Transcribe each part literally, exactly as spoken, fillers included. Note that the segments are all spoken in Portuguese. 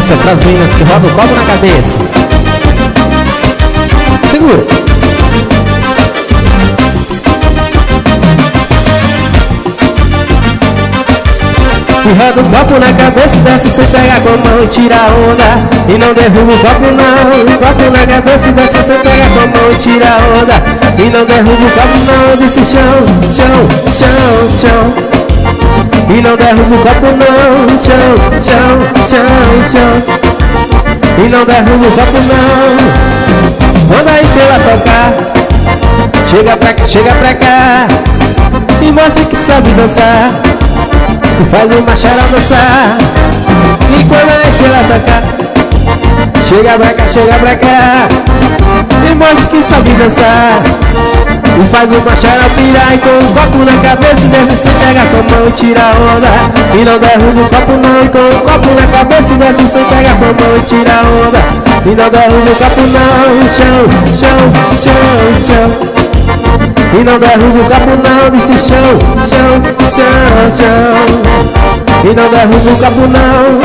Essa é pras meninas que rodam o copo na cabeça. Segura. E roda o copo na cabeça e desce sem pegar com a mão e tira a onda. E não derruba o copo não. O copo na cabeça e desce sem pegar com a mão e tira a onda. E não derruba o copo não. Desse chão, chão, chão, chão. E não derruba o copo não. Chão, chão, chão, chão. E não derruba o copo não. Quando a estrela tocar, chega pra cá, chega pra cá. E mostra que sabe dançar. E faz o macharão dançar. E quando a estrela tocar, chega pra cá, chega pra cá. E mostra que sabe dançar. E faz o macharão pirar. E com o copo na cabeça e desce sem pegar com a mão e tira a onda. E não derruba o copo não. E com o copo na cabeça e desce sem pegar com a mão e tira a onda. E não derruba o copo não. Chão, chão, chão, chão. E não derruba o copo não. Desse chão, chão, chão, chão. E não derruba o copo não.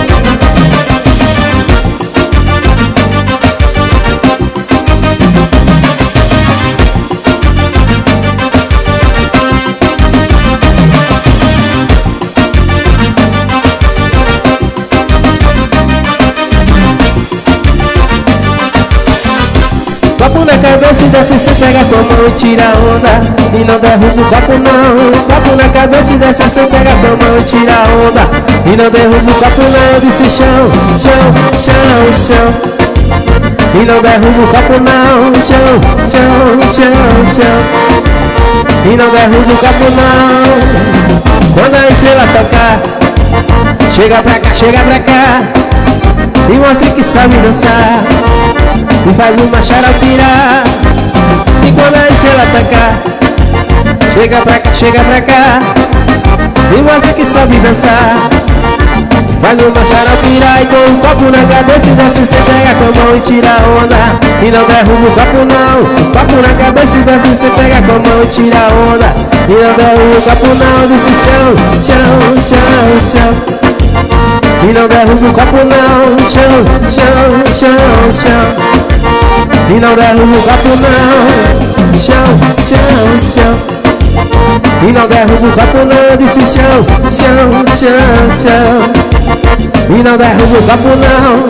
Copo na cabeça e desce sem pegar com a mão e tira a onda. E não derruba o copo não. Copo na cabeça e desce sem pegar com a mão e tira a onda. E não derruba o copo não. Desse chão, chão, chão, chão. E não derruba o copo não. Chão, chão, chão, chão. E não derruba o copo não. Quando a estrela tocar, chega pra cá, chega pra cá. E mostra que sabe dançar. E faz o macharão pirar. E quando a estrela tocar, chega pra cá, chega pra cá. E mostra que sabe dançar. Faz o macharão pirar. E com o copo na cabeça e desce sem pegar com a mão e tira a onda. E não derruba o copo não. O copo na cabeça e desce sem pegar com a mão e tira a onda. E não derruba o copo não. Desse chão, chão, chão, chão. E não derruba o copo não. Chão, chão, chão, chão. E não derruba o copo não. Chão, chão, chão. E não derruba o copo não. Desse chão, chão, chão, chão. E não derruba o copo não.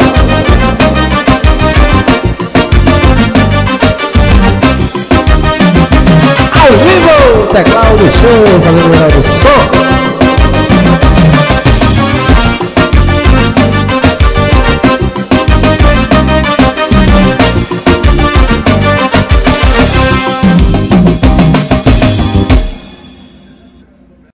Ao vivo, teclado do show, fazendo o melhor do som.